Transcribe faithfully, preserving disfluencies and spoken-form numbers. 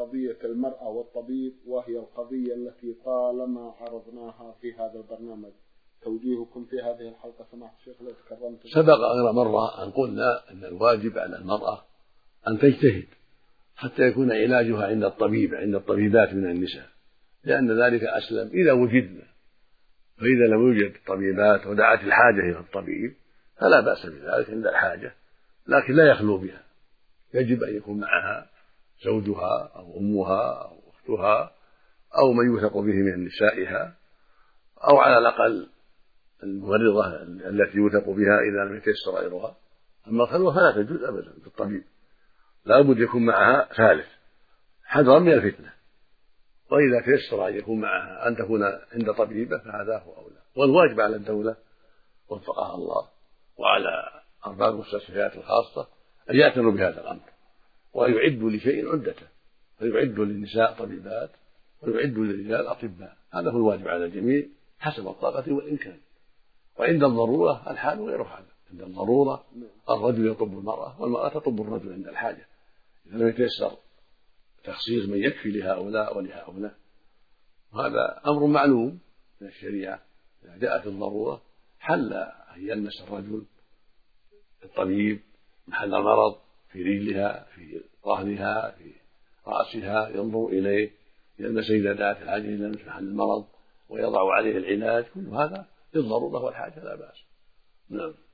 قضية المرأة والطبيب، وهي القضية التي طالما عرضناها في هذا البرنامج. توجيهكم في هذه الحلقة سماحة الشيخ لو تكرمت. سبق غير مرة أن قلنا أن الواجب على المرأة أن تجتهد حتى يكون علاجها عند الطبيب عند الطبيبات من النساء، لأن ذلك أسلم إذا وجدنا. فإذا لم يوجد طبيبات ودعت الحاجة إلى الطبيب فلا بأس بذلك عند الحاجة، لكن لا يخلو بها، يجب أن يكون معها زوجها أو أمها أو أختها أو من يوثق به من نسائها، أو على الأقل الممرضة التي يوثق بها إذا لم يتيسر غيرها. أما الخلوة فلا تجوز أبدا بالطبيب، لا بد يكون معها ثالث حذرا من الفتنة. وإذا تيسر أن يكون معها أن تكون عند طبيبة فهذا هو أولى. والواجب على الدولة وفقها الله وعلى أرباب المستشفيات الخاصة أن يعتنوا بهذا الأمر، ويعدوا لشيء عدته، فيعدوا للنساء طبيبات ويعدوا للرجال أطباء. هذا هو الواجب على الجميع حسب الطاقة والإمكان. وعند الضرورة الحال غير هذا، عند الضرورة الرجل يطب المرأة والمرأة تطب الرجل عند الحاجة، إذا لم يتيسر تخصيص من يكفي لهؤلاء ولهؤلاء. وهذا أمر معلوم من الشريعة، إذا جاءت الضرورة حل أن يلمس الرجل الطبيب محل المرض في رجلها في ظهرها في رأسها، ينظر إليه، يلمس إذا دعت الحاجة إلى لمس محل المرض ويضع عليه العلاج، كل هذا للضرورة والحاجة لا بأس. نعم.